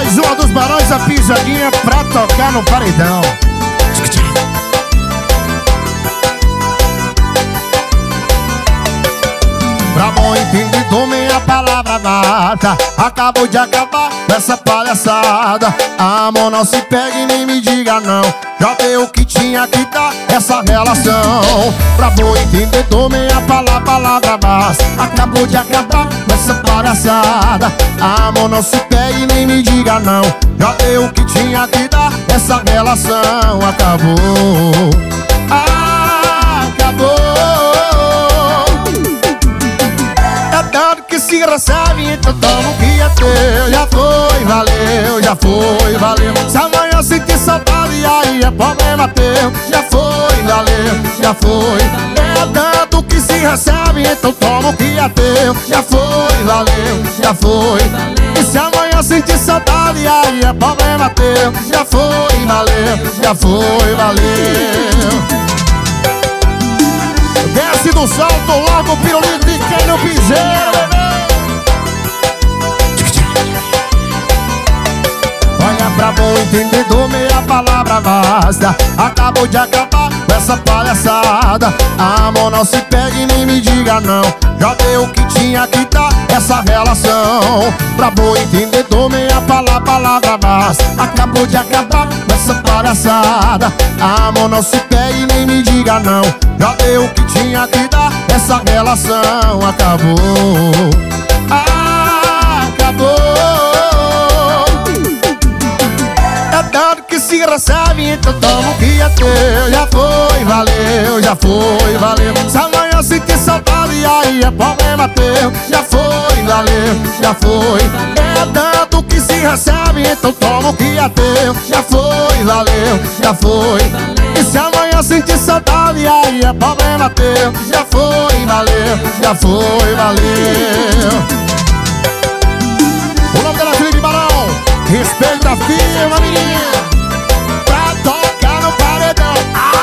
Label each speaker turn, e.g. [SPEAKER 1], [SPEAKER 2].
[SPEAKER 1] Mais uma dos Barões, a pisadinha pra tocar no paredão. Pra bom entendedor, minha palavra basta. Acabou de acabar essa palhaçada. Amor, não se pegue nem me diga não. Já deu o que tinha que dar essa relação. Pra bom entendedor, minha palavra basta. Acabou de acabar essa palhaçada. Amor, não se pegue nem me diga não. Já deu o que tinha que dar essa relação. Acabou. Acabou. Que se recebe, então toma o que é teu. Já foi, valeu, já foi, valeu. Se amanhã sentir saudade, aí é problema teu. Já foi, valeu, já foi. É tanto que se recebe, então toma o que é teu. Já foi, valeu, já foi. E se amanhã sentir saudade, aí é problema teu. Já foi, valeu, já foi, valeu. Desce do salto logo o pirulito de quem não piseiro, bebê. Olha pra bom entendedor, meia palavra basta. Acabou de acabar essa palhaçada. Amor, não se pegue nem me diga não. Já deu o que tinha que dar essa relação. Pra bom entendedor, meia palavra basta. Acabou de acabar essa palhaçada. Amor, não se pegue nem me diga não. Já deu o que tinha que dar essa relação. Acabou. Acabou. É tanto que se recebe, então toma o que é teu. Já foi, valeu, já foi, valeu. Se amanhã sentir saudade, aí é problema teu. Já foi, valeu, já foi. É tanto que se recebe, então toma o que é teu. Já foi, valeu, já foi. E se amanhã sentir saudade, aí é problema teu. Já foi, valeu, já foi, valeu. O nome dela é Felipe Barão. Respeita a firma, menina. Pra tocar no paredão.